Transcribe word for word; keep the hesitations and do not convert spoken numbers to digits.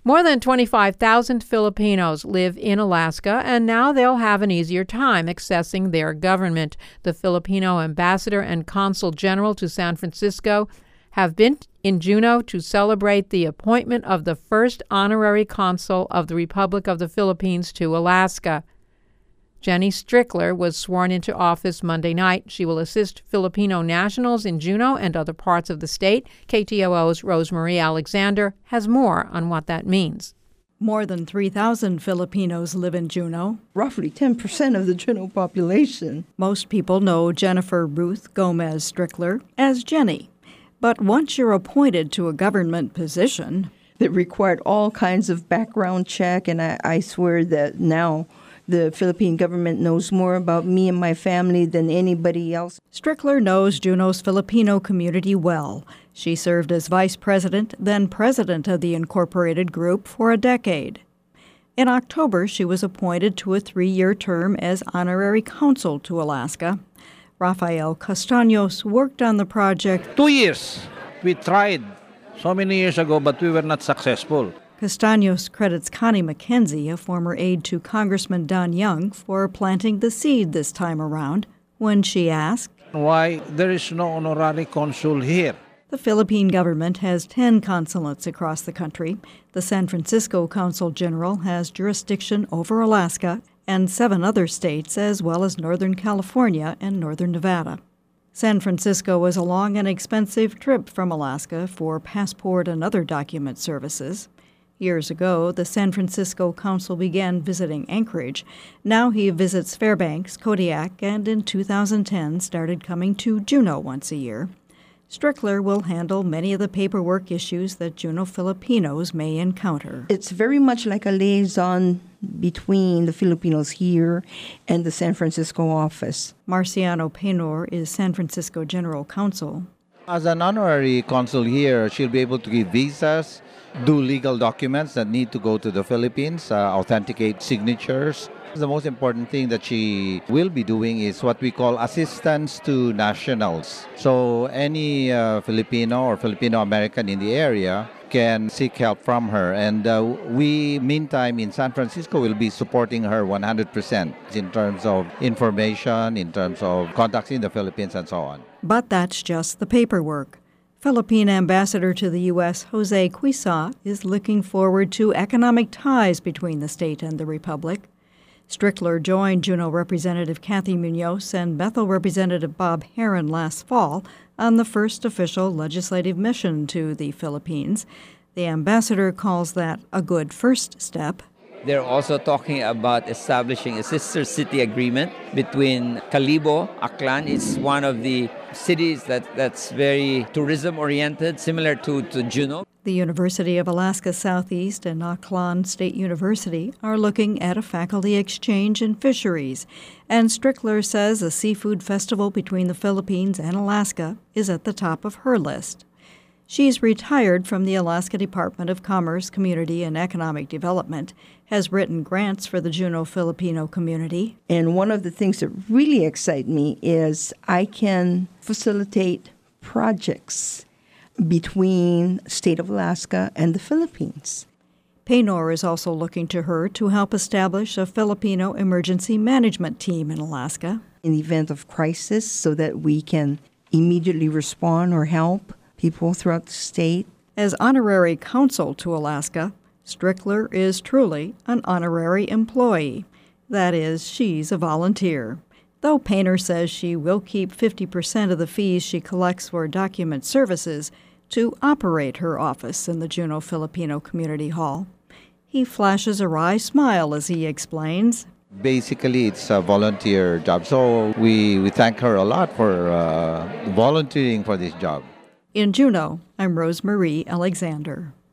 More than twenty-five thousand Filipinos live in Alaska, and now they'll have an easier time accessing their government. The Filipino ambassador and consul general to San Francisco have been in Juneau to celebrate the appointment of the first honorary consul of the Republic of the Philippines to Alaska. Jenny Strickler was sworn into office Monday night. She will assist Filipino nationals in Juneau and other parts of the state. K T O O's Rosemarie Alexander has more on what that means. More than three thousand Filipinos live in Juneau. Roughly ten percent of the Juneau population. Most people know Jennifer Ruth Gomez Strickler as Jenny. But once you're appointed to a government position that required all kinds of background check, and I, I swear that now the Philippine government knows more about me and my family than anybody else. Strickler knows Juneau's Filipino community well. She served as vice president, then president of the Incorporated Group for a decade. In October, she was appointed to a three-year term as honorary consul to Alaska. Rafael Castaños worked on the project. Two years. We tried so many years ago, but we were not successful. Castaños credits Connie McKenzie, a former aide to Congressman Don Young, for planting the seed this time around when she asked, "Why there is no honorary consul here?" The Philippine government has ten consulates across the country. The San Francisco Consul General has jurisdiction over Alaska and seven other states, as well as Northern California and Northern Nevada. San Francisco was a long and expensive trip from Alaska for passport and other document services. Years ago, the San Francisco Consul began visiting Anchorage. Now he visits Fairbanks, Kodiak, and in two thousand ten started coming to Juneau once a year. Strickler will handle many of the paperwork issues that Juneau Filipinos may encounter. It's very much like a liaison between the Filipinos here and the San Francisco office. Marciano Paynor is San Francisco General Counsel. As an honorary consul here, she'll be able to give visas, do legal documents that need to go to the Philippines, uh, authenticate signatures. The most important thing that she will be doing is what we call assistance to nationals. So any uh, Filipino or Filipino-American in the area can seek help from her. And uh, we, meantime, in San Francisco, will be supporting her one hundred percent in terms of information, in terms of contacts in the Philippines, and so on. But that's just the paperwork. Philippine Ambassador to the U S, Jose Cuisa, is looking forward to economic ties between the state and the Republic. Strickler joined Juneau Representative Kathy Munoz and Bethel Representative Bob Herron last fall on the first official legislative mission to the Philippines. The ambassador calls that a good first step. They're also talking about establishing a sister city agreement between Calibo. Aklan is one of the cities that, that's very tourism-oriented, similar to, to Juneau. The University of Alaska Southeast and Aklan State University are looking at a faculty exchange in fisheries, and Strickler says a seafood festival between the Philippines and Alaska is at the top of her list. She's retired from the Alaska Department of Commerce, Community, and Economic Development, has written grants for the Juneau Filipino community. And one of the things that really excite me is I can facilitate projects between the state of Alaska and the Philippines. Paynor is also looking to her to help establish a Filipino emergency management team in Alaska. In the event of crisis, so that we can immediately respond or help people throughout the state. As honorary consul to Alaska, Strickler is truly an honorary employee. That is, she's a volunteer. Though Paynor says she will keep fifty percent of the fees she collects for document services to operate her office in the Juneau Filipino Community Hall. He flashes a wry smile as he explains. Basically, it's a volunteer job, so we, we thank her a lot for uh, volunteering for this job. In Juneau, I'm Rosemarie Alexander.